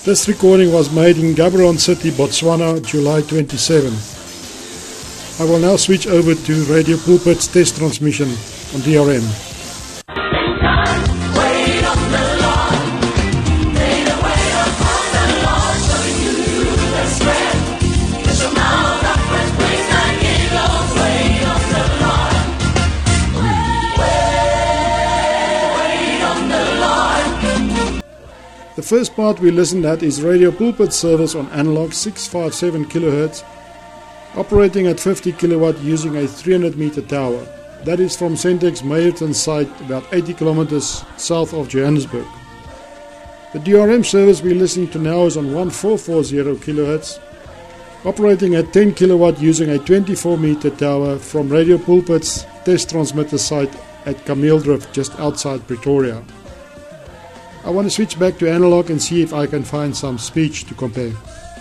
This recording was made in Gaborone City, Botswana, July 27. I will now switch over to Radio Pulpit's test transmission on DRM. The first part we listened at is Radio Pulpit service on analog 657 kHz, operating at 50 kilowatt using a 300 meter tower. That is from Centex Meyerton site about 80 kilometers south of Johannesburg. The DRM service we're listening to now is on 1440 kHz, operating at 10 kilowatt using a 24 meter tower from Radio Pulpit's test transmitter site at Kameeldrift just outside Pretoria. I want to switch back to analog and see if I can find some speech to compare.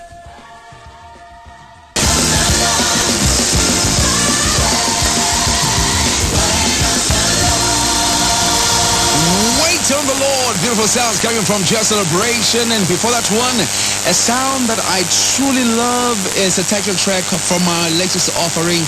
Wait on the Lord. Beautiful sounds coming from Just Celebration. And before that one, a sound that I truly love is a title track from our latest offering.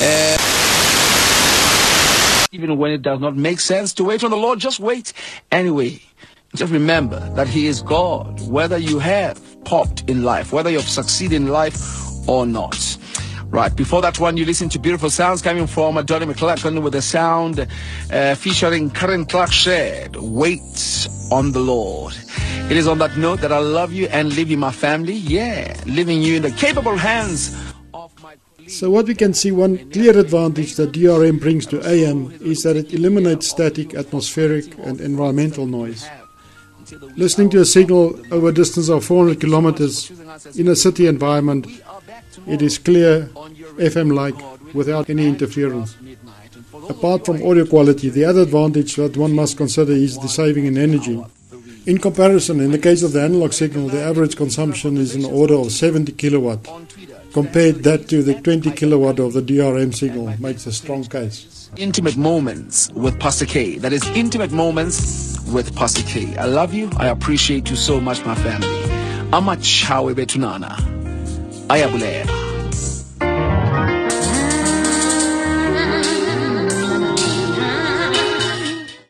Even when it does not make sense to wait on the Lord, just wait anyway. Just remember that He is God, whether you have popped in life, whether you've succeeded in life or not. Right, before that one, you listen to beautiful sounds coming from Donnie McClurkin with a sound featuring Karen Clark Shed, Wait on the Lord. It is on that note that I love you and live in my family. Yeah, leaving you in the capable hands of my colleagues. So what we can see, one clear advantage that DRM brings to AM is that it eliminates static, atmospheric and environmental noise. Listening to a signal over a distance of 400 kilometers in a city environment, it is clear, FM-like, without any interference. Apart from audio quality, the other advantage that one must consider is the saving in energy. In comparison, in the case of the analog signal, the average consumption is in the order of 70 kilowatt. Compared that to the 20 kilowatt of the DRM signal makes a strong case. Intimate moments with Pastor K. That is intimate moments with Pastor K. I love you. I appreciate you so much, my family. Amachawe betunana. Ayabulera.